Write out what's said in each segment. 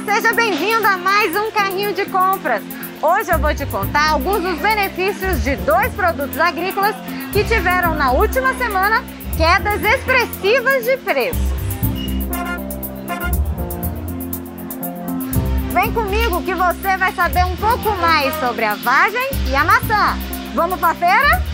seja bem-vindo a mais um Carrinho de Compras. Hoje eu vou te contar alguns dos benefícios de 2 produtos agrícolas que tiveram na última semana quedas expressivas de preços. Vem comigo que você vai saber um pouco mais sobre a vagem e a maçã. Vamos para a feira?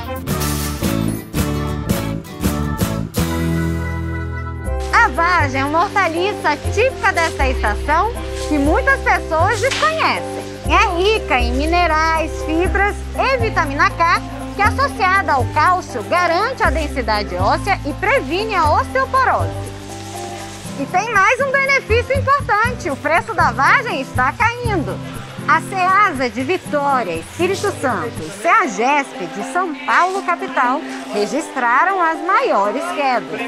A vagem é uma hortaliça típica desta estação que muitas pessoas desconhecem. É rica em minerais, fibras e vitamina K, que associada ao cálcio garante a densidade óssea e previne a osteoporose. E tem mais um benefício importante: o preço da vagem está caindo. A Ceasa de Vitória, Espírito Santo e Ceagesp de São Paulo, capital, registraram as maiores quedas.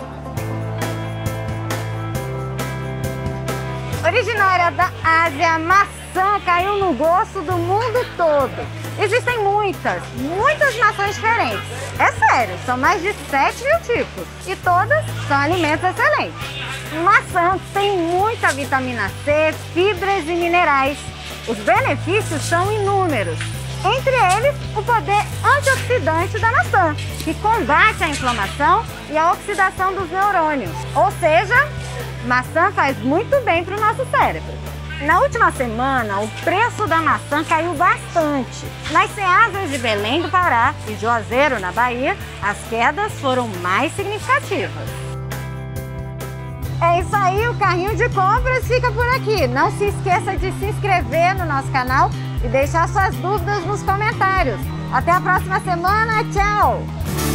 Originária da Ásia, a maçã caiu no gosto do mundo todo. Existem muitas maçãs diferentes. É sério, são mais de 7 mil tipos e todas são alimentos excelentes. Maçã tem muita vitamina C, fibras e minerais. Os benefícios são inúmeros. Entre eles, o poder antioxidante da maçã, que combate a inflamação e a oxidação dos neurônios. Ou seja, maçã faz muito bem para o nosso cérebro. Na última semana, o preço da maçã caiu bastante. Nas Ceasas de Belém do Pará e Juazeiro, na Bahia, as quedas foram mais significativas. É isso aí, o Carrinho de Compras fica por aqui. Não se esqueça de se inscrever no nosso canal e deixar suas dúvidas nos comentários. Até a próxima semana, tchau!